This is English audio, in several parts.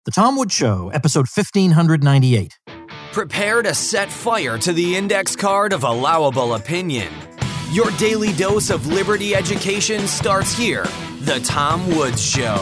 The Tom Woods Show, episode 1598. Prepare to set fire to the index card of allowable opinion. Your daily dose of liberty education starts here. The Tom Woods Show.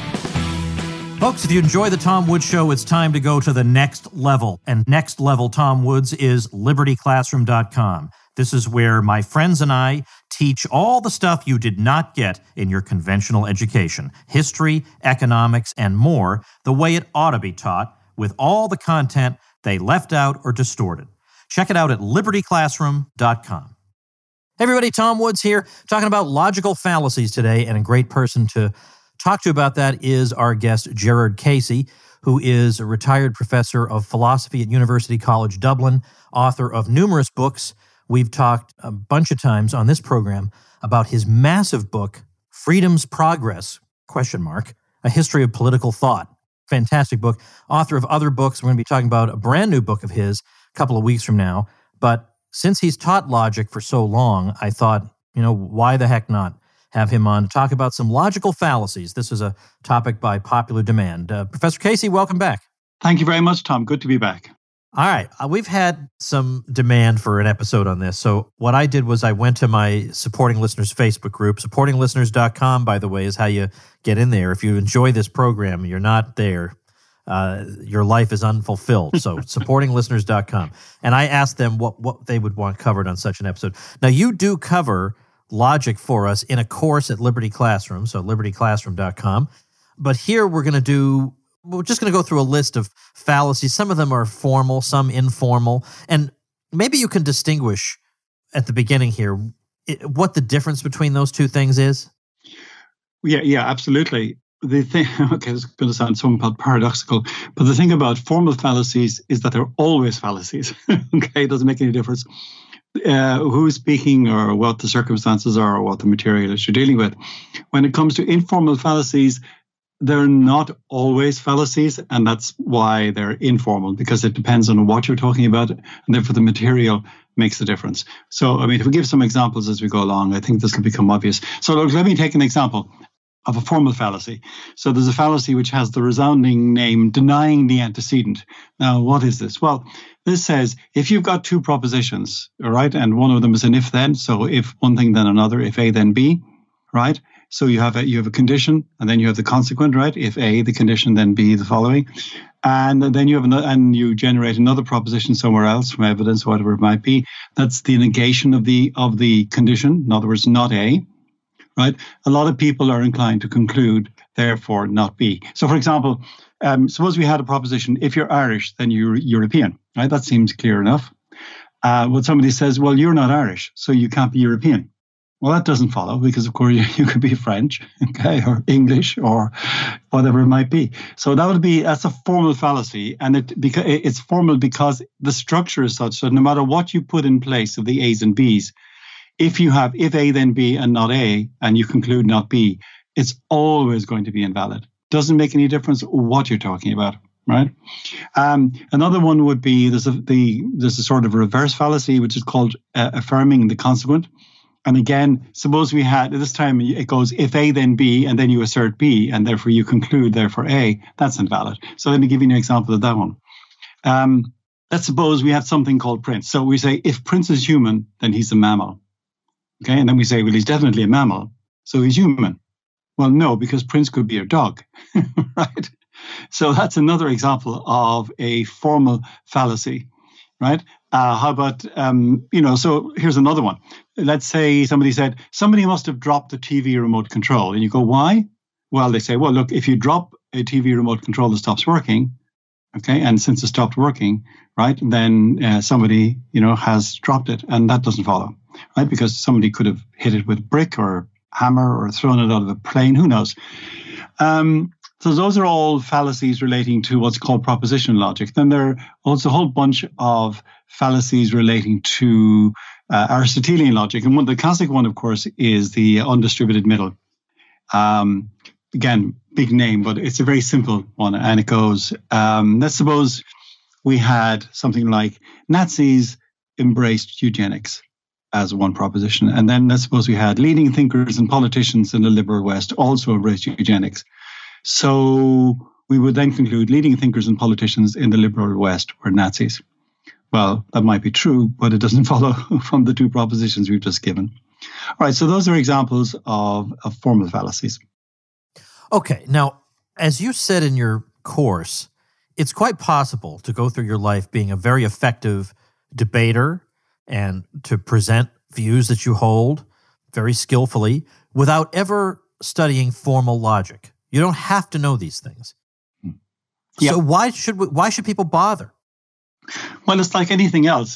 Folks, if you enjoy the Tom Woods Show, it's time to go to the next level. And next level Tom Woods is libertyclassroom.com. This is where my friends and I teach all the stuff you did not get in your conventional education. History, economics, and more, the way it ought to be taught, with all the content they left out or distorted. Check it out at libertyclassroom.com. Hey everybody, Tom Woods here, talking about logical fallacies today, and a great person to talk to about that is our guest, Gerard Casey, who is a retired professor of philosophy at University College Dublin, author of numerous books. We've talked a bunch of times on this program about his massive book, Freedom's Progress, ? A History of Political Thought. Fantastic book. Author of other books. We're going to be talking about a brand new book of his a couple of weeks from now. But since he's taught logic for so long, I thought, why the heck not have him on to talk about some logical fallacies. This is a topic by popular demand. Professor Casey, welcome back. Thank you very much, Tom. Good to be back. All right. We've had some demand for an episode on this. So what I did was I went to my Supporting Listeners Facebook group. Supportinglisteners.com, by the way, is how you get in there. If you enjoy this program, you're not there. Your life is unfulfilled. So supportinglisteners.com. And I asked them what they would want covered on such an episode. Now, you do cover logic for us in a course at Liberty Classroom, so libertyclassroom.com. But here we're just going to go through a list of fallacies. Some of them are formal, some informal. And maybe you can distinguish at the beginning here what the difference between those two things is. Yeah, absolutely. The thing, okay, it's going to sound somewhat paradoxical, but the thing about formal fallacies is that they're always fallacies. Okay, it doesn't make any difference who's speaking or what the circumstances are or what the material is you're dealing with. When it comes to informal fallacies, they're not always fallacies, and that's why they're informal, because it depends on what you're talking about, and therefore the material makes a difference. So, if we give some examples as we go along, I think this will become obvious. So, look, let me take an example of a formal fallacy. So there's a fallacy which has the resounding name denying the antecedent. Now, what is this? Well, this says if you've got two propositions, all right, and one of them is an if-then, so if one thing then another, if A then B, right? So you have a condition, and then you have the consequent, right? If A, the condition, then B, the following, and then you have you generate another proposition somewhere else from evidence, whatever it might be. That's the negation of the condition. In other words, not A, right? A lot of people are inclined to conclude, therefore, not B. So, for example, suppose we had a proposition: if you're Irish, then you're European, right? That seems clear enough. When somebody says, well, you're not Irish, so you can't be European. Well, that doesn't follow, because, of course, you could be French, okay, or English, or whatever it might be. So that's a formal fallacy, and it's formal because the structure is such that no matter what you put in place of the A's and B's, if A then B and not A, and you conclude not B, it's always going to be invalid. Doesn't make any difference what you're talking about, right? Another one would be there's a sort of reverse fallacy, which is called affirming the consequent. And again, suppose we had, this time it goes, if A then B, and then you assert B, and therefore you conclude, therefore A, that's invalid. So let me give you an example of that one. Let's suppose we have something called Prince. So we say, if Prince is human, then he's a mammal. Okay, and then we say, well, he's definitely a mammal, so he's human. Well, no, because Prince could be a dog, right? So that's another example of a formal fallacy, right? How about, so here's another one. Let's say somebody said, somebody must have dropped the TV remote control. And you go, why? Well, they say, well, look, if you drop a TV remote control that stops working, okay, and since it stopped working, right, then somebody, has dropped it. And that doesn't follow, right? Because somebody could have hit it with a brick or hammer or thrown it out of a plane, who knows? So those are all fallacies relating to what's called propositional logic. Then there are also a whole bunch of fallacies relating to Aristotelian logic. And the classic one, of course, is the undistributed middle. Again, big name, but it's a very simple one. And it goes, let's suppose we had something like Nazis embraced eugenics as one proposition. And then let's suppose we had leading thinkers and politicians in the liberal West also embraced eugenics. So we would then conclude leading thinkers and politicians in the liberal West were Nazis. Well, that might be true, but it doesn't follow from the two propositions we've just given. All right, so those are examples of formal fallacies. Okay, now, as you said in your course, it's quite possible to go through your life being a very effective debater and to present views that you hold very skillfully without ever studying formal logic. You don't have to know these things. Yep. So why should people bother? Well, it's like anything else.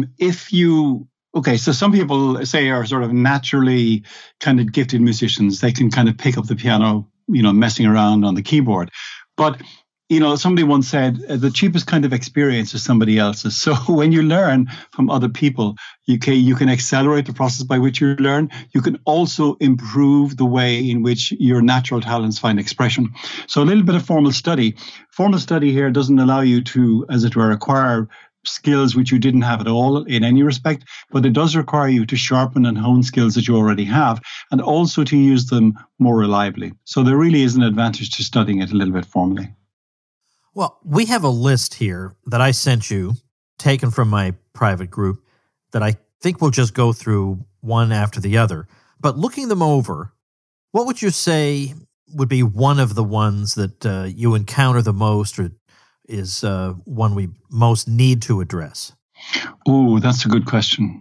So some people say are sort of naturally kind of gifted musicians. They can kind of pick up the piano, messing around on the keyboard. But, somebody once said the cheapest kind of experience is somebody else's. So when you learn from other people, you can accelerate the process by which you learn. You can also improve the way in which your natural talents find expression. So a little bit of formal study. Formal study here doesn't allow you to, as it were, acquire skills which you didn't have at all in any respect, but it does require you to sharpen and hone skills that you already have and also to use them more reliably. So there really is an advantage to studying it a little bit formally. Well, we have a list here that I sent you, taken from my private group, that I think we'll just go through one after the other. But looking them over, what would you say would be one of the ones that you encounter the most or is one we most need to address? Oh, that's a good question.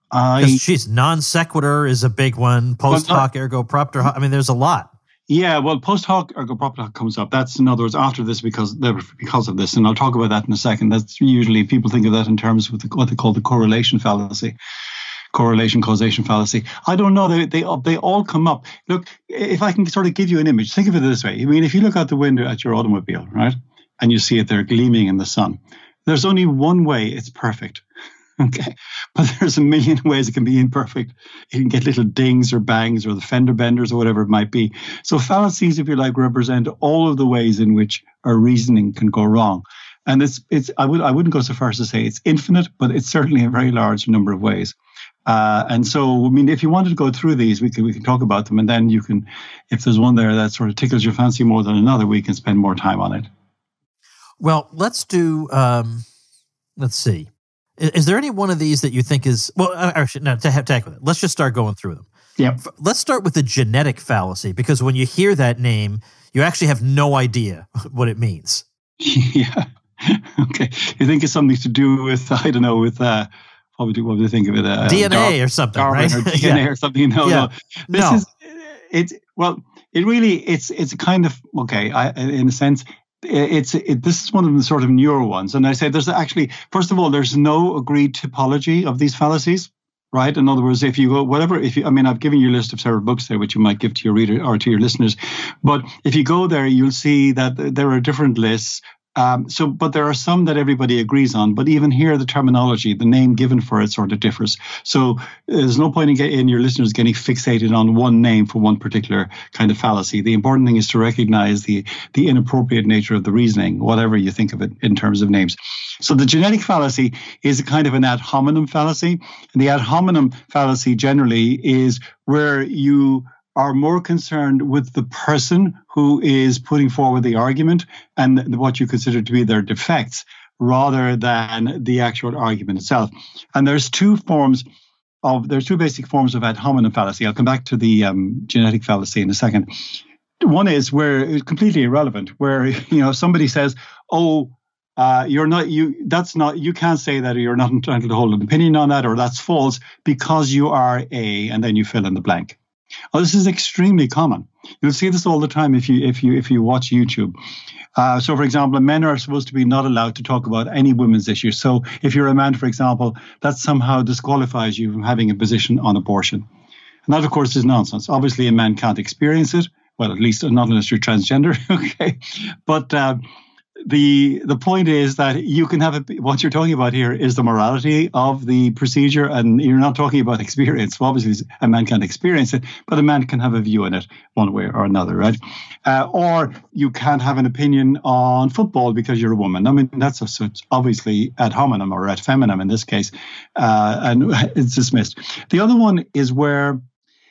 Non sequitur is a big one. Post hoc ergo propter hoc. I mean, there's a lot. Yeah, well, post hoc ergo propter hoc comes up. That's, in other words, after this because of this, and I'll talk about that in a second. That's usually people think of that in terms of what they call the correlation fallacy. Correlation causation fallacy. I don't know. They all come up. Look, if I can sort of give you an image, think of it this way. I mean, if you look out the window at your automobile, right, and you see it there gleaming in the sun, there's only one way it's perfect. Okay, but there's a million ways it can be imperfect. You can get little dings or bangs or the fender benders or whatever it might be. So fallacies, if you like, represent all of the ways in which our reasoning can go wrong. And I wouldn't go so far as to say it's infinite, but it's certainly a very large number of ways. And so, I mean, if you wanted to go through these, we can talk about them, and then you can, if there's one there that sort of tickles your fancy more than another, we can spend more time on it. Well, let's do. Let's see. Is there any one of these that you think is actually no? To heck with it. Let's just start going through them. Yeah. Let's start with the genetic fallacy, because when you hear that name, you actually have no idea what it means. Yeah. Okay. You think it's something to do with what would you think of it? DNA or something, Darwin, right? Or DNA or something. No. It's a kind of, in a sense, this is one of the sort of newer ones. And I say there's actually, first of all, there's no agreed typology of these fallacies, right? In other words, if you go, I've given you a list of several books there, which you might give to your reader or to your listeners. But if you go there, you'll see that there are different lists. But there are some that everybody agrees on. But even here, the terminology, the name given for it sort of differs. So there's no point in your listeners getting fixated on one name for one particular kind of fallacy. The important thing is to recognize the inappropriate nature of the reasoning, whatever you think of it in terms of names. So the genetic fallacy is a kind of an ad hominem fallacy. And the ad hominem fallacy generally is where you are more concerned with the person who is putting forward the argument and what you consider to be their defects rather than the actual argument itself. And there's two basic forms of ad hominem fallacy. I'll come back to the genetic fallacy in a second. One is where it's completely irrelevant, where somebody says, you can't say that, or you're not entitled to hold an opinion on that, or that's false because you are a, and then you fill in the blank. Oh, this is extremely common. You'll see this all the time if you watch YouTube. So, for example, men are supposed to be not allowed to talk about any women's issues. So, if you're a man, for example, that somehow disqualifies you from having a position on abortion. And that, of course, is nonsense. Obviously, a man can't experience it. Well, at least not unless you're transgender. Okay, but the point is that you can have what you're talking about here is the morality of the procedure, and you're not talking about experience. Well, obviously, a man can't experience it, but a man can have a view on it one way or another, right? Or you can't have an opinion on football because you're a woman. I mean, that's obviously ad hominem or ad femininem in this case, and it's dismissed. The other one is where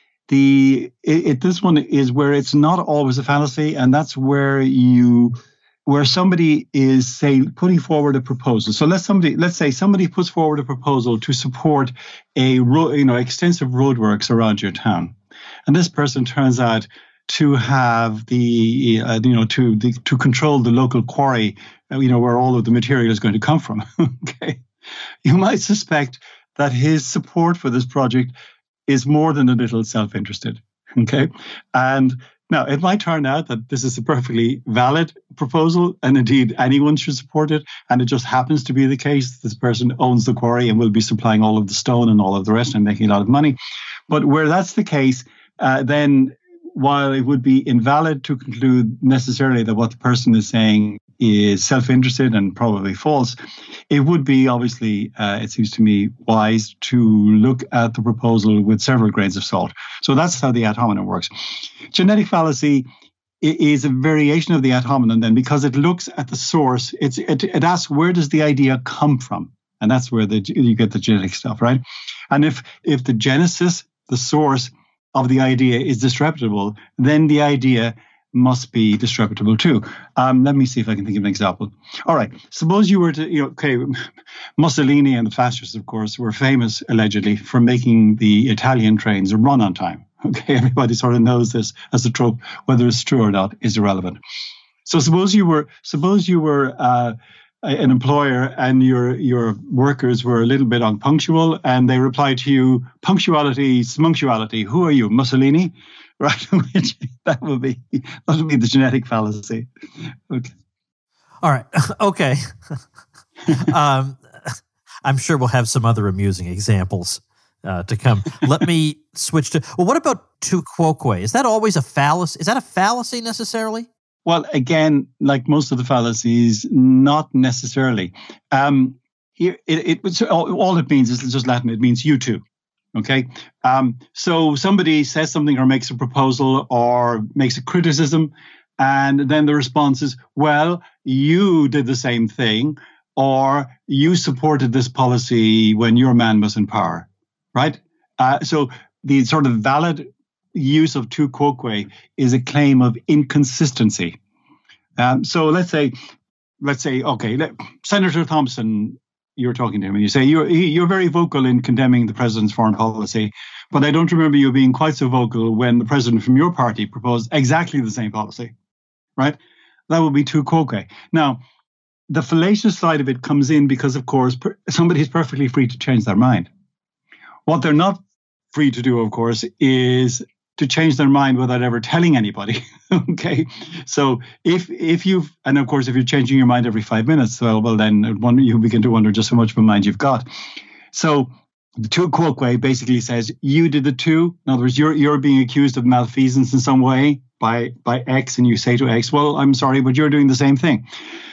this one is where it's not always a fallacy, and that's where you where somebody is, say, putting forward a proposal. So let's say somebody puts forward a proposal to support extensive roadworks around your town, and this person turns out to have to control the local quarry, where all of the material is going to come from. Okay, you might suspect that his support for this project is more than a little self-interested. Okay, and now, it might turn out that this is a perfectly valid proposal, and indeed anyone should support it. And it just happens to be the case that this person owns the quarry and will be supplying all of the stone and all of the rest and making a lot of money. But where that's the case, then while it would be invalid to conclude necessarily that what the person is saying is self-interested and probably false, it would be obviously, it seems to me, wise to look at the proposal with several grains of salt. So that's how the ad hominem works. Genetic fallacy is a variation of the ad hominem then, because it looks at the source. It asks, where does the idea come from? And that's where you get the genetic stuff, right? And if the genesis, the source of the idea is disreputable, then the idea must be disreputable too. Let me see if I can think of an example. All right, suppose you were to, Mussolini and the fascists, of course, were famous, allegedly, for making the Italian trains run on time. Okay, everybody sort of knows this as a trope. Whether it's true or not is irrelevant. So suppose you were an employer and your workers were a little bit unpunctual, and they replied to you, "Punctuality, smunctuality. Who are you, Mussolini?" Right? Which that would be the genetic fallacy. Okay. All right. Okay. I'm sure we'll have some other amusing examples to come. Let me switch to. Well, what about tu quoque? Is that always a fallacy? Is that a fallacy necessarily? Well, again, like most of the fallacies, not necessarily. Here, all it means is just Latin. It means you too. Okay. So somebody says something or makes a proposal or makes a criticism, and then the response is, well, you did the same thing, or you supported this policy when your man was in power, right? So the sort of valid use of tu quoque is a claim of inconsistency. So let's say, okay, Senator Thompson, you're talking to him and you say, you're very vocal in condemning the president's foreign policy, but I don't remember you being quite so vocal when the president from your party proposed exactly the same policy, right? That would be tu quoque. Now, the fallacious side of it comes in because, of course, somebody's perfectly free to change their mind. What they're not free to do, of course, is to change their mind without ever telling anybody. Okay, so if you're changing your mind every 5 minutes, well, then you begin to wonder just how much of a mind you've got. So the tu quoque basically says you did the two. In other words, you're being accused of malfeasance in some way by X, and you say to X, well, I'm sorry, but you're doing the same thing.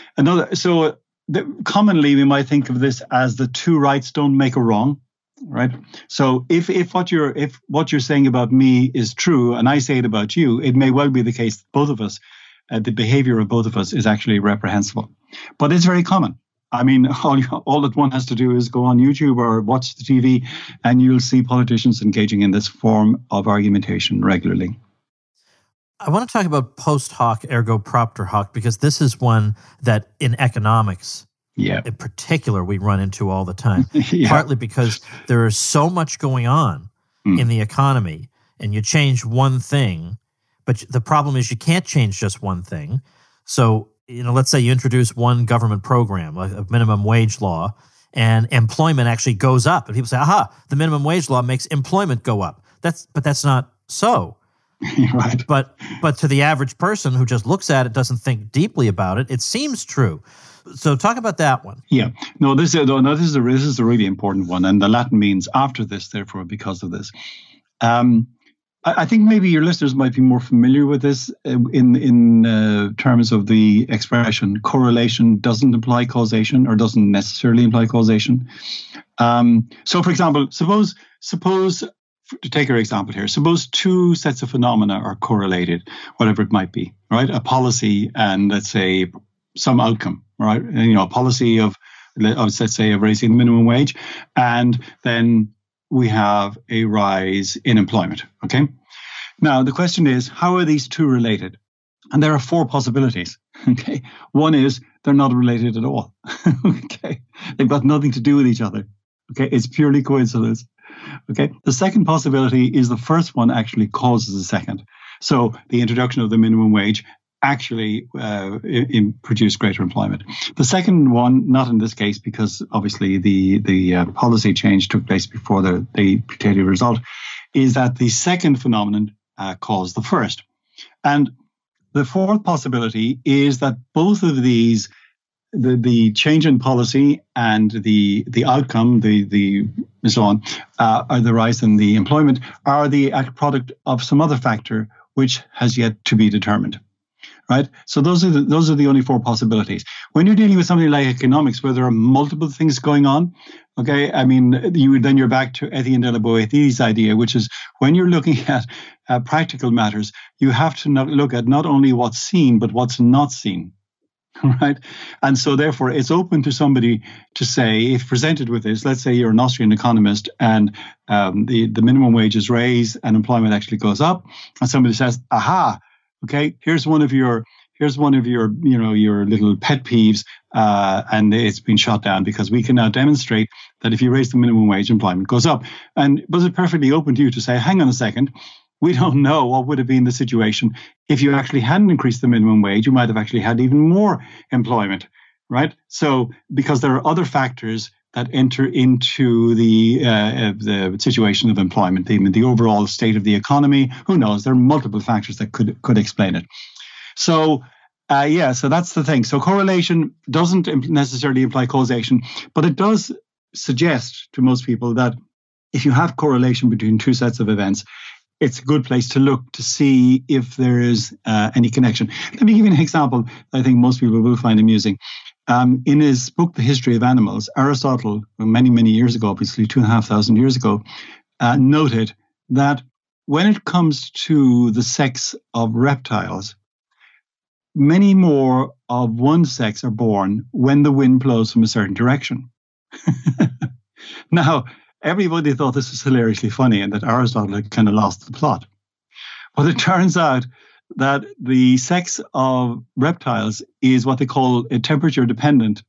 Commonly we might think of this as the two rights don't make a wrong. Right. So if what you're saying about me is true and I say it about you, it may well be the case that both of us, the behavior of both of us is actually reprehensible. But it's very common. I mean, all that one has to do is go on YouTube or watch the TV, and you'll see politicians engaging in this form of argumentation regularly. I want to talk about post hoc ergo propter hoc, because this is one that in economics, in particular, we run into all the time, partly because there is so much going on in the economy, and you change one thing, but the problem is you can't change just one thing. So, let's say you introduce one government program, like a minimum wage law, and employment actually goes up. And people say, aha, the minimum wage law makes employment go up. But that's not so. Right. But to the average person who just looks at it, doesn't think deeply about it, it seems true. So talk about that one. Yeah. No, this is a really important one. And the Latin means after this, therefore, because of this. I think maybe your listeners might be more familiar with this in terms of the expression correlation doesn't imply causation, or doesn't necessarily imply causation. So, for example, suppose to take our example here, suppose two sets of phenomena are correlated, whatever it might be, right? A policy and, let's say, some outcome, right? A policy of let's say, of raising the minimum wage, and then we have a rise in employment, okay? Now, the question is, how are these two related? And there are four possibilities. Okay. One is they're not related at all. Okay. They've got nothing to do with each other. Okay. It's purely coincidence. Okay. The second possibility is the first one actually causes the second. So the introduction of the minimum wage actually produced greater employment. The second one, not in this case, because obviously the policy change took place before the potential result, is that the second phenomenon caused the first. And the fourth possibility is that both of these, the change in policy and the outcome, the so on, or the rise in the employment, are the product of some other factor which has yet to be determined. Right. So those are the only four possibilities. When you're dealing with something like economics, where there are multiple things going on, okay, I mean, you're back to Etienne de la Boétie's idea, which is when you're looking at practical matters, you have to look at not only what's seen, but what's not seen. Right. And so therefore, it's open to somebody to say, if presented with this, let's say you're an Austrian economist and the minimum wage is raised and employment actually goes up, and somebody says, aha, okay, here's one of your your little pet peeves, and it's been shot down because we can now demonstrate that if you raise the minimum wage, employment goes up. And was it perfectly open to you to say, hang on a second, we don't know what would have been the situation if you actually hadn't increased the minimum wage. You might have actually had even more employment, right? So because there are other factors that enter into the situation of employment, the overall state of the economy. Who knows? There are multiple factors that could explain it. So, so that's the thing. So correlation doesn't necessarily imply causation, but it does suggest to most people that if you have correlation between two sets of events, it's a good place to look to see if there is any connection. Let me give you an example that I think most people will find amusing. In his book, The History of Animals, Aristotle, many, many years ago, obviously 2,500 years ago, noted that when it comes to the sex of reptiles, many more of one sex are born when the wind blows from a certain direction. Now, everybody thought this was hilariously funny and that Aristotle had kind of lost the plot. But it turns out that the sex of reptiles is what they call a temperature-dependent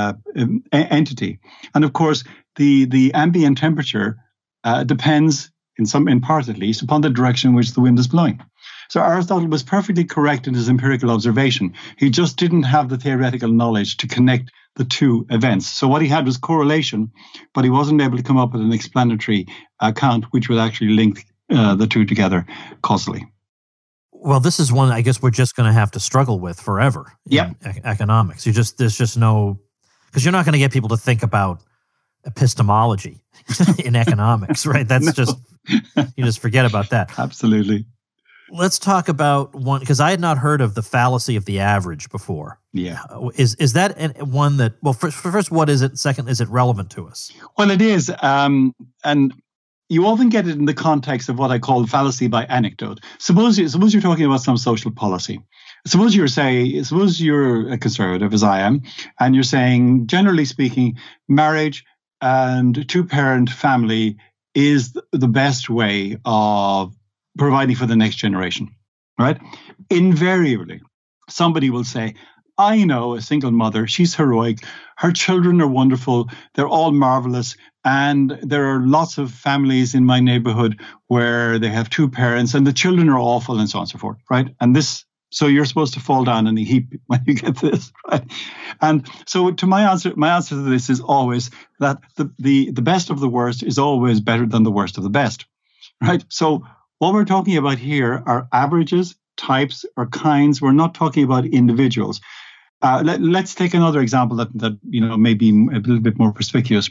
entity. And of course, the ambient temperature depends, in part at least, upon the direction in which the wind is blowing. So Aristotle was perfectly correct in his empirical observation. He just didn't have the theoretical knowledge to connect the two events. So what he had was correlation, but he wasn't able to come up with an explanatory account which would actually link the two together causally. Well, this is one I guess we're just going to have to struggle with forever in economics. There's just no, because you're not going to get people to think about epistemology in economics, right? That's just, you just forget about that. Absolutely. Let's talk about one, because I had not heard of the fallacy of the average before. Yeah. Is that one that, well, first, what is it? Second, is it relevant to us? Well, it is. And you often get it in the context of what I call fallacy by anecdote. Suppose you're talking about some social policy. Suppose you're a conservative, as I am, and you're saying, generally speaking, marriage and two-parent family is the best way of providing for the next generation, right? Invariably, somebody will say, I know a single mother, she's heroic, her children are wonderful, they're all marvelous, and there are lots of families in my neighborhood where they have two parents and the children are awful and so on and so forth, right? And so you're supposed to fall down in a heap when you get this, right? And so to my answer to this is always that the best of the worst is always better than the worst of the best, right? So what we're talking about here are averages, types, or kinds. We're not talking about individuals. Let's take another example that may be a little bit more perspicuous.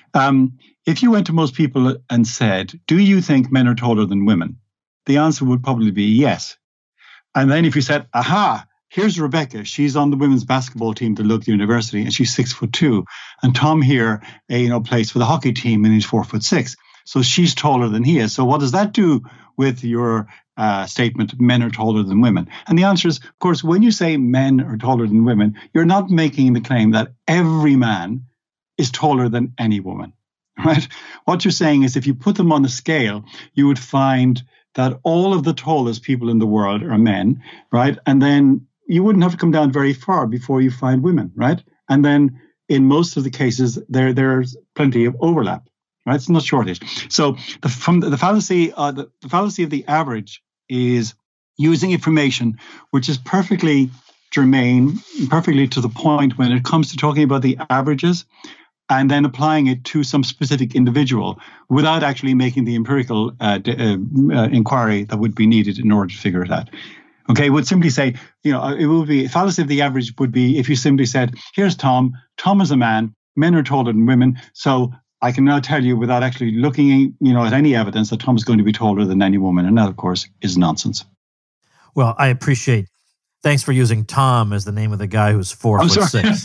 If you went to most people and said, "Do you think men are taller than women?" the answer would probably be yes. And then if you said, "Aha, here's Rebecca. She's on the women's basketball team at Louth University, and she's 6'2", and Tom here, plays for the hockey team, and he's 4'6". So she's taller than he is. So what does that do with your statement, men are taller than women? And the answer is, of course, when you say men are taller than women, you're not making the claim that every man is taller than any woman, right? What you're saying is if you put them on a scale, you would find that all of the tallest people in the world are men, right? And then you wouldn't have to come down very far before you find women, right? And then in most of the cases, there's plenty of overlap, right? It's not shortage. So the fallacy of the average is using information which is perfectly germane, perfectly to the point when it comes to talking about the averages, and then applying it to some specific individual without actually making the empirical inquiry that would be needed in order to figure it out. Okay, would simply say, it would be, fallacy of the average would be if you simply said, here's Tom. Tom is a man. Men are taller than women. So I can now tell you without actually looking, at any evidence that Tom is going to be taller than any woman. And that, of course, is nonsense. Well, I appreciate. Thanks for using Tom as the name of the guy who's 4'6".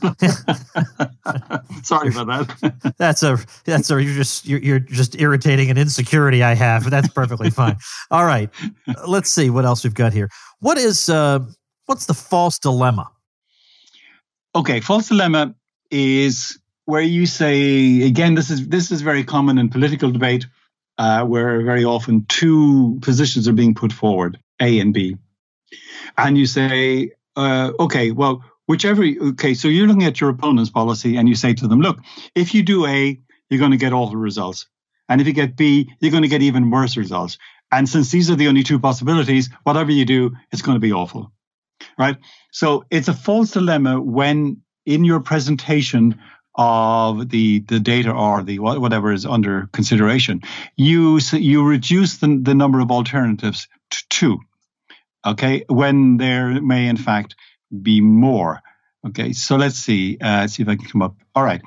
Sorry about that. You're just irritating an insecurity I have. But that's perfectly fine. All right, let's see what else we've got here. What's the false dilemma? Okay, false dilemma is where you say, again, this is very common in political debate, where very often two positions are being put forward, A and B. And you say, okay, well, so you're looking at your opponent's policy and you say to them, look, if you do A, you're going to get awful results. And if you get B, you're going to get even worse results. And since these are the only two possibilities, whatever you do, it's going to be awful, right? So it's a false dilemma when in your presentation of the data or the whatever is under consideration, you reduce the number of alternatives to two. Okay, when there may in fact be more. Okay, so let's see if I can come up. All right,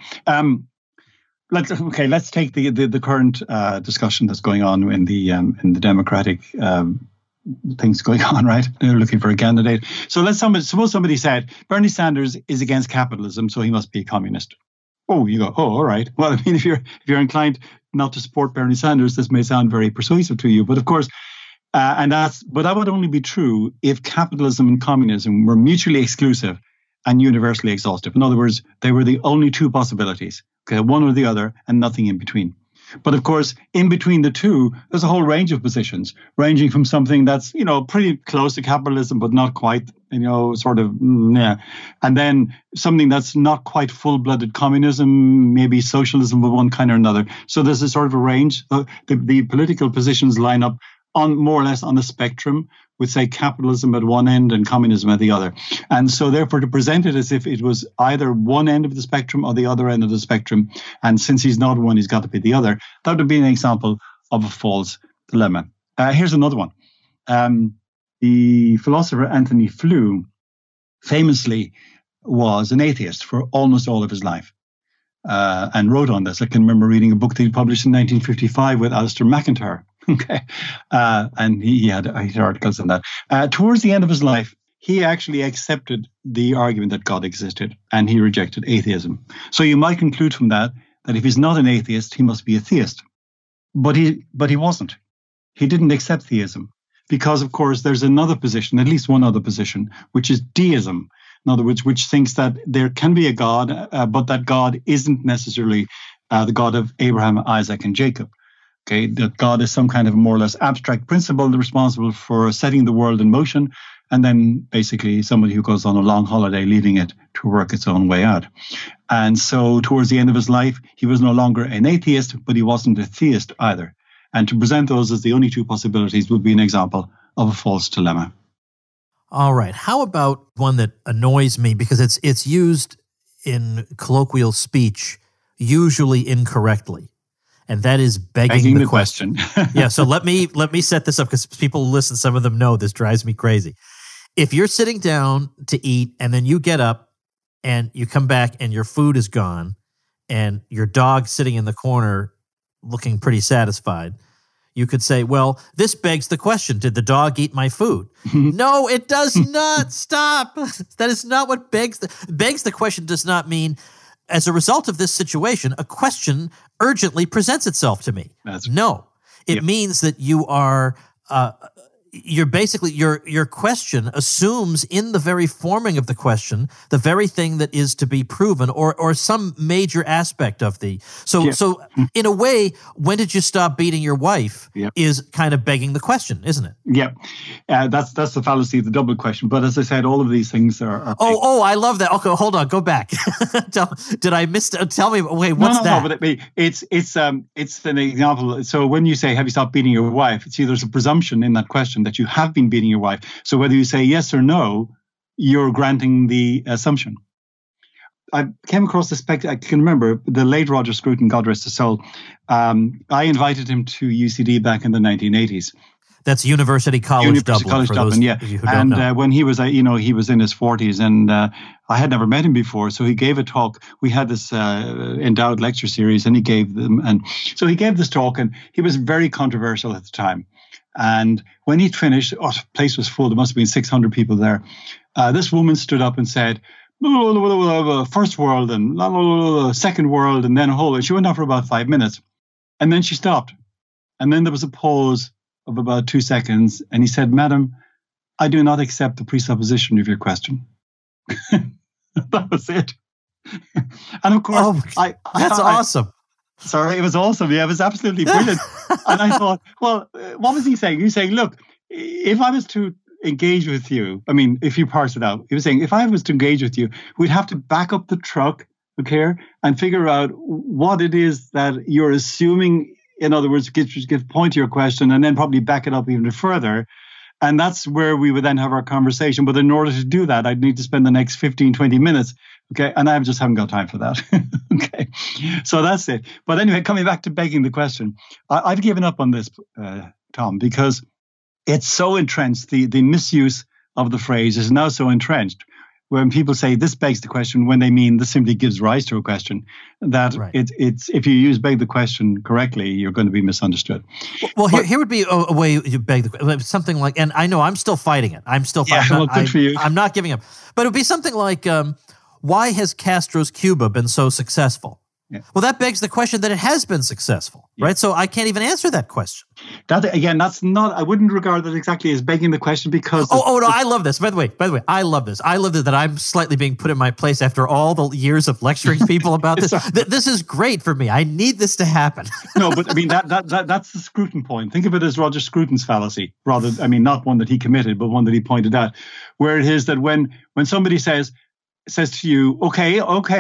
let's take the current discussion that's going on in the Democratic things going on. Right, they're looking for a candidate. So suppose somebody said Bernie Sanders is against capitalism, so he must be a communist. Oh, you go. Oh, all right. Well, I mean, if you're inclined not to support Bernie Sanders, this may sound very persuasive to you, but of course. But that would only be true if capitalism and communism were mutually exclusive and universally exhaustive. In other words, they were the only two possibilities, okay, one or the other and nothing in between. But of course, in between the two, there's a whole range of positions, ranging from something that's, pretty close to capitalism, but not quite, sort of, yeah. And then something that's not quite full-blooded communism, maybe socialism of one kind or another. So there's a sort of a range. The political positions line up on more or less on the spectrum, with say capitalism at one end and communism at the other. And so therefore to present it as if it was either one end of the spectrum or the other end of the spectrum, and since he's not one, he's got to be the other, that would be an example of a false dilemma. Here's another one. The philosopher Anthony Flew famously was an atheist for almost all of his life. And wrote on this. I can remember reading a book that he published in 1955 with Alistair McIntyre. Okay, and he had articles on that. Towards the end of his life, he actually accepted the argument that God existed, and he rejected atheism. So you might conclude from that if he's not an atheist, he must be a theist. But he wasn't. He didn't accept theism because, of course, there's another position, at least one other position, which is deism. In other words, which thinks that there can be a God, but that God isn't necessarily the God of Abraham, Isaac, and Jacob. Okay, that God is some kind of more or less abstract principle responsible for setting the world in motion, and then basically somebody who goes on a long holiday, leaving it to work its own way out. And so towards the end of his life, he was no longer an atheist, but he wasn't a theist either. And to present those as the only two possibilities would be an example of a false dilemma. All right. How about one that annoys me because it's used in colloquial speech, usually incorrectly, and that is begging the question. Yeah. So let me set this up because people who listen, some of them know this drives me crazy. If you're sitting down to eat and then you get up and you come back and your food is gone and your dog's sitting in the corner looking pretty satisfied, you could say, well, this begs the question, did the dog eat my food? No, it does not. Stop. That is not what begs the question does not mean, as a result of this situation, a question urgently presents itself to me. No, it means that you are you're basically your question assumes in the very forming of the question the very thing that is to be proven, or some major aspect of the. So in a way, when did you stop beating your wife? Is kind of begging the question, isn't it? Yeah, that's the fallacy of the double question. But as I said, all of these things are Oh, I love that. Okay, hold on, go back. Did I miss? Tell me. Wait, what's that? No, but it's an example. So when you say, "Have you stopped beating your wife?" See, there's a presumption in that question that you have been beating your wife. So whether you say yes or no, you're granting the assumption. I came across this I can remember the late Roger Scruton, God rest his soul. I invited him to UCD back in the 1980s. That's University College Dublin. Yeah. And when he was, he was in his 40s, and I had never met him before. So he gave a talk. We had this endowed lecture series, and he gave them. And so he gave this talk, and he was very controversial at the time. And when he'd finished, the place was full. There must have been 600 people there. This woman stood up and said, blah, blah, blah, blah, first world and blah, blah, blah, blah, second world, and then whole. She went on for about 5 minutes. And then she stopped. And then there was a pause of about 2 seconds, and he said, "Madam, I do not accept the presupposition of your question." That was it. And of course, that's awesome. Sorry, it was awesome. Yeah, it was absolutely brilliant. And I thought, well, what was he saying? He was saying, look, if I was to engage with you, I mean, if you parse it out, he was saying, if I was to engage with you, we'd have to back up the truck, okay, and figure out what it is that you're assuming. In other words, give point to your question and then probably back it up even further. And that's where we would then have our conversation. But in order to do that, I'd need to spend the next 15, 20 minutes. Okay. And I just haven't got time for that. Okay. So that's it. But anyway, coming back to begging the question, I've given up on this, Tom, because it's so entrenched. The misuse of the phrase is now so entrenched. When people say this begs the question, when they mean this simply gives rise to a question, that it's if you use beg the question correctly, you're going to be misunderstood. Well, here would be a way you beg the question, something like, and I know I'm still fighting it. I'm still fighting. Well, good for you. I'm not giving up. But it would be something like, why has Castro's Cuba been so successful? Yeah. Well, that begs the question that it has been successful, right? So I can't even answer that question. That again, that's not. I wouldn't regard that exactly as begging the question because. No, I love this. By the way, I love this. I love that I'm slightly being put in my place after all the years of lecturing people about this. This is great for me. I need this to happen. No, but I mean that's the Scruton point. Think of it as Roger Scruton's fallacy, rather. I mean, not one that he committed, but one that he pointed out, where it is that when somebody says to you, okay.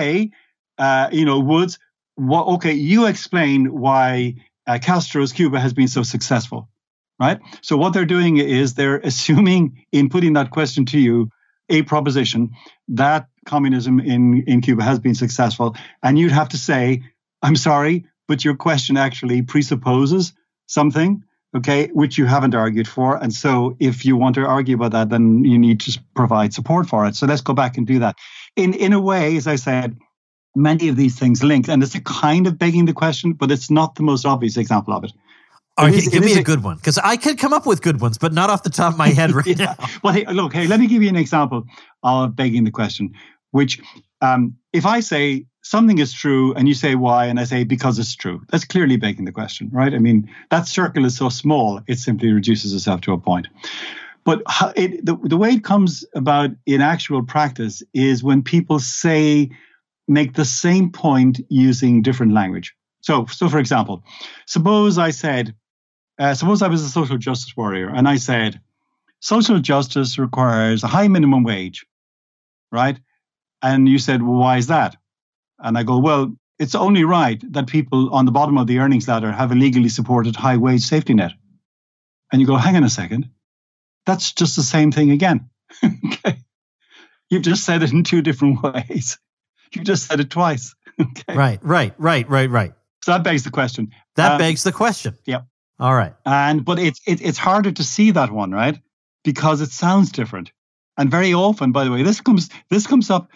Woods, you explain why Castro's Cuba has been so successful, right? So what they're doing is they're assuming in putting that question to you, a proposition that communism in Cuba has been successful. And you'd have to say, I'm sorry, but your question actually presupposes something, okay, which you haven't argued for. And so if you want to argue about that, then you need to provide support for it. So let's go back and do that. In a way, as I said, many of these things link, and it's a kind of begging the question, but it's not the most obvious example of it. All right, give me a good one, because I could come up with good ones, but not off the top of my head right now. Well, hey, let me give you an example of begging the question, which if I say something is true and you say why, and I say because it's true, that's clearly begging the question, right? I mean, that circle is so small, it simply reduces itself to a point. But the way it comes about in actual practice is when people make the same point using different language. So for example, suppose I was a social justice warrior and I said, social justice requires a high minimum wage, right? And you said, well, why is that? And I go, well, it's only right that people on the bottom of the earnings ladder have a legally supported high wage safety net. And you go, hang on a second. That's just the same thing again. Okay. You've just said it in two different ways. You just said it twice. Okay. Right. So that begs the question. Begs the question. Yeah. All right. But it's harder to see that one, right? Because it sounds different. And very often, by the way, this comes up.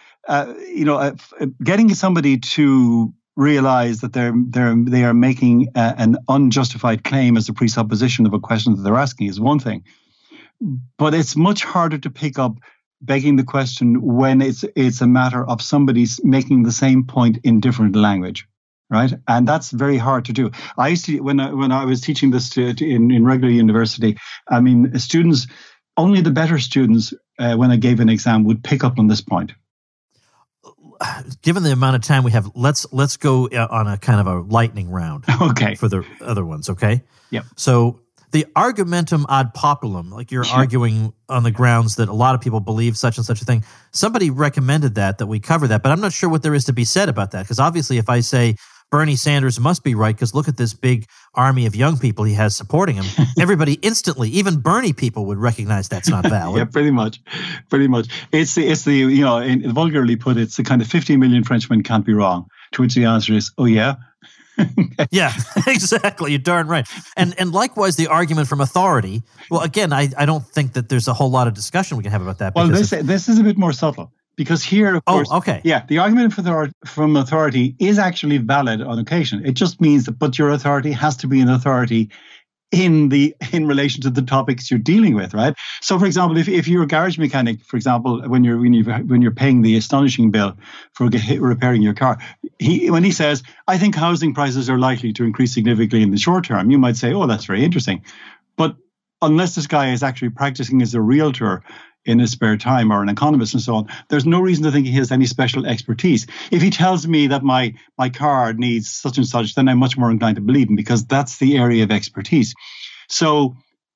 Getting somebody to realize that they are making an unjustified claim as a presupposition of a question that they're asking is one thing. But it's much harder to pick up begging the question when it's a matter of somebody's making the same point in different language. right? And that's very hard to do. I used to, when I was teaching this in regular university, I mean, students, only the better students, when I gave an exam, would pick up on this point. Given the amount of time we have, let's go on a kind of a lightning round. Okay. For the other ones, okay? Yep. So the argumentum ad populum, like you're arguing on the grounds that a lot of people believe such and such a thing. Somebody recommended that we cover that, but I'm not sure what there is to be said about that. Because obviously if I say Bernie Sanders must be right because look at this big army of young people he has supporting him, everybody instantly, even Bernie people would recognize that's not valid. Yeah, pretty much. It's the vulgarly put, it's the kind of 50 million Frenchmen can't be wrong. To which the answer is, oh yeah. Yeah, exactly. You're darn right. And likewise, the argument from authority. Well, again, I don't think that there's a whole lot of discussion we can have about that. Well, this is a bit more subtle. Because here, of course, the argument from authority is actually valid on occasion. It just means that, but your authority has to be an authority in relation to the topics you're dealing with, right? So, for example, if you're a garage mechanic, for example, when you're paying the astonishing bill for repairing your car, when he says, "I think housing prices are likely to increase significantly in the short term," you might say, "Oh, that's very interesting," but unless this guy is actually practicing as a realtor in his spare time or an economist and so on, there's no reason to think he has any special expertise. If he tells me that my car needs such and such, then I'm much more inclined to believe him because that's the area of expertise. So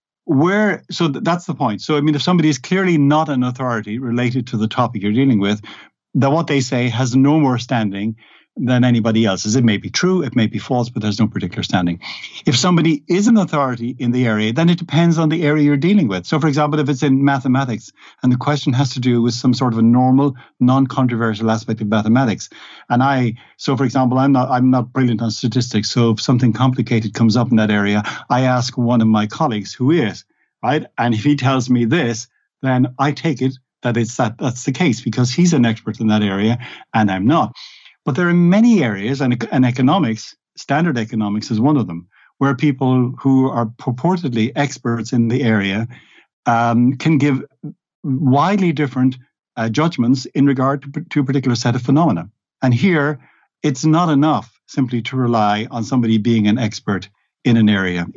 that's the point. So, I mean, if somebody is clearly not an authority related to the topic you're dealing with, that what they say has no more standing than anybody else's. It may be true, it may be false, but there's no particular standing. If somebody is an authority in the area, then it depends on the area you're dealing with. So, for example, if it's in mathematics and the question has to do with some sort of a normal, non-controversial aspect of mathematics, for example, I'm not brilliant on statistics. So, if something complicated comes up in that area, I ask one of my colleagues who is, right, and if he tells me this, then I take it that that's the case because he's an expert in that area and I'm not. But there are many areas, and economics, standard economics is one of them, where people who are purportedly experts in the area can give widely different judgments in regard to a particular set of phenomena. And here, it's not enough simply to rely on somebody being an expert in an area,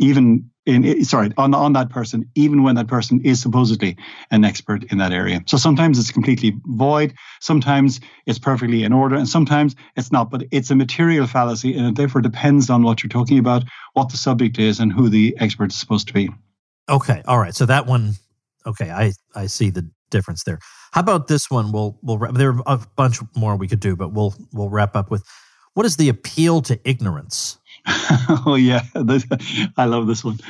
on that person, even when that person is supposedly an expert in that area. So sometimes it's completely void, sometimes it's perfectly in order, and sometimes it's not. But it's a material fallacy, and it therefore depends on what you're talking about, what the subject is, and who the expert is supposed to be. Okay, all right. So that one, okay, I see the difference there. How about this one? There are a bunch more we could do, but we'll wrap up with, what is the appeal to ignorance? Oh, yeah. I love this one.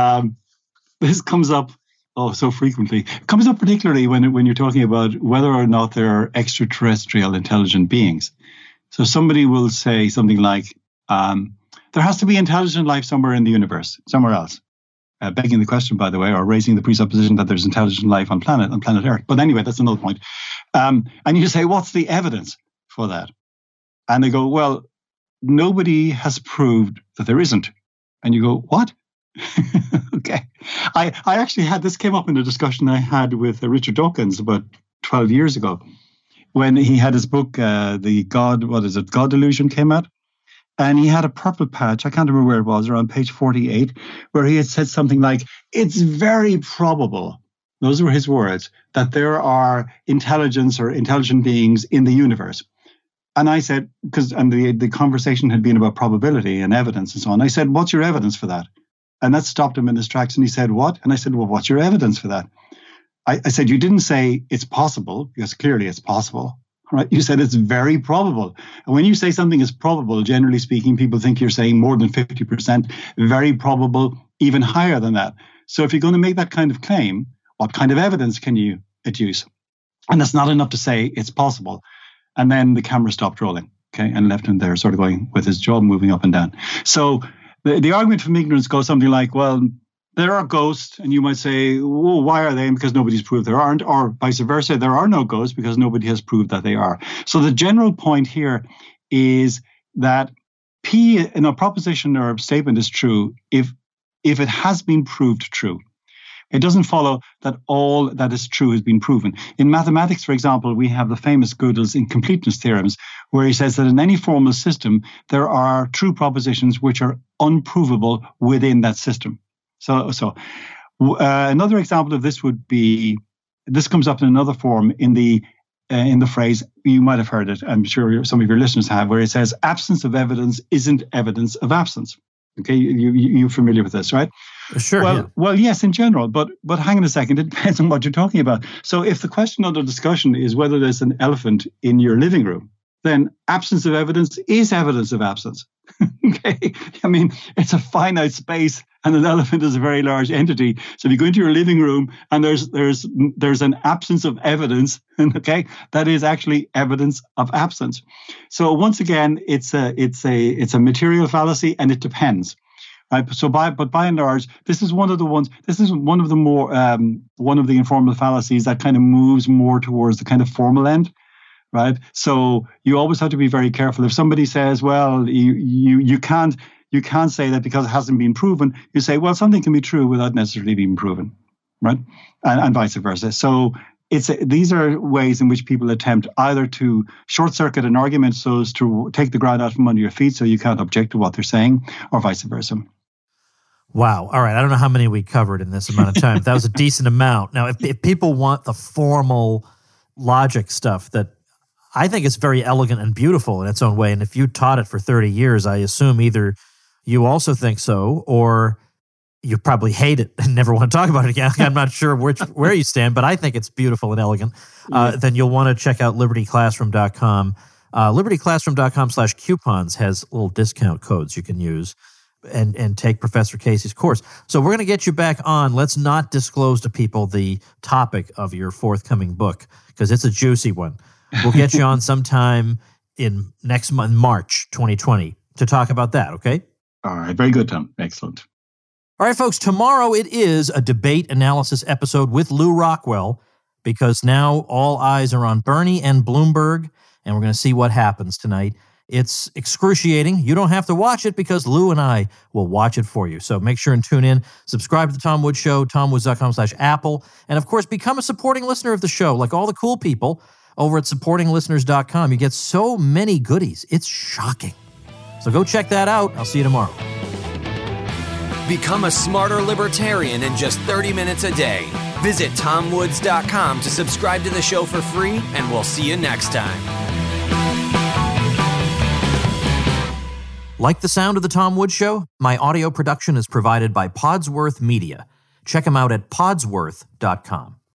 This comes up so frequently. It comes up particularly when you're talking about whether or not there are extraterrestrial intelligent beings. So somebody will say something like, there has to be intelligent life somewhere in the universe, somewhere else. Begging the question, by the way, or raising the presupposition that there's intelligent life on planet Earth. But anyway, that's another point. And you say, what's the evidence for that? And they go, well, nobody has proved that there isn't. And you go, what? Okay. I actually this came up in a discussion I had with Richard Dawkins about 12 years ago when he had his book, God Delusion came out. And he had a purple patch, I can't remember where it was, around page 48, where he had said something like, it's very probable, those were his words, that there are intelligence or intelligent beings in the universe. And I said, the conversation had been about probability and evidence and so on. I said, what's your evidence for that? And that stopped him in his tracks. And he said, what? And I said, well, what's your evidence for that? I said, you didn't say it's possible, because clearly it's possible. Right? You said it's very probable. And when you say something is probable, generally speaking, people think you're saying more than 50%, very probable, even higher than that. So if you're going to make that kind of claim, what kind of evidence can you adduce? And that's not enough to say it's possible. And then the camera stopped rolling, okay, and left him there sort of going with his jaw moving up and down. So the argument from ignorance goes something like, well, there are ghosts, and you might say, oh, why are they? Because nobody's proved there aren't, or vice versa, there are no ghosts because nobody has proved that they are. So the general point here is that P in a proposition or a statement is true if it has been proved true. it doesn't follow that all that is true has been proven. In mathematics, for example, we have the famous Gödel's incompleteness theorems, where he says that in any formal system, there are true propositions which are unprovable within that system. So another example of this would be, this comes up in another form in the phrase, you might have heard it, I'm sure some of your listeners have, where it says, absence of evidence isn't evidence of absence. Okay, you're familiar with this, right? Sure. Well, yes, in general, but hang on a second, it depends on what you're talking about. So if the question under discussion is whether there's an elephant in your living room, then absence of evidence is evidence of absence. Okay, I mean, it's a finite space, and an elephant is a very large entity. So if you go into your living room and there's an absence of evidence, okay, that is actually evidence of absence. So once again, it's a material fallacy, and it depends. Right. So by and large, this is one of the ones. This is one of the more one of the informal fallacies that kind of moves more towards the kind of formal end. Right. So you always have to be very careful. If somebody says, well, you can't say that because it hasn't been proven, you say, well, something can be true without necessarily being proven. Right. And vice versa. So these are ways in which people attempt either to short circuit an argument so as to take the ground out from under your feet so you can't object to what they're saying, or vice versa. Wow. All right. I don't know how many we covered in this amount of time. That was a decent amount. Now, if people want the formal logic stuff that I think it's very elegant and beautiful in its own way. And if you taught it for 30 years, I assume either you also think so, or you probably hate it and never want to talk about it again. I'm not sure where you stand, but I think it's beautiful and elegant. Then you'll want to check out libertyclassroom.com. Libertyclassroom.com/coupons has little discount codes you can use and take Professor Casey's course. So we're going to get you back on. Let's not disclose to people the topic of your forthcoming book, because it's a juicy one. We'll get you on sometime in next month, March 2020, to talk about that, okay? All right. Very good, Tom. Excellent. All right, folks. Tomorrow it is a debate analysis episode with Lew Rockwell, because now all eyes are on Bernie and Bloomberg, and we're going to see what happens tonight. It's excruciating. You don't have to watch it because Lew and I will watch it for you. So make sure and tune in. Subscribe to The Tom Woods Show, tomwoods.com/Apple. And, of course, become a supporting listener of the show, like all the cool people over at supportinglisteners.com. You get so many goodies. It's shocking. So go check that out. I'll see you tomorrow. Become a smarter libertarian in just 30 minutes a day. Visit tomwoods.com to subscribe to the show for free, and we'll see you next time. Like the sound of The Tom Woods Show? My audio production is provided by Podsworth Media. Check them out at podsworth.com.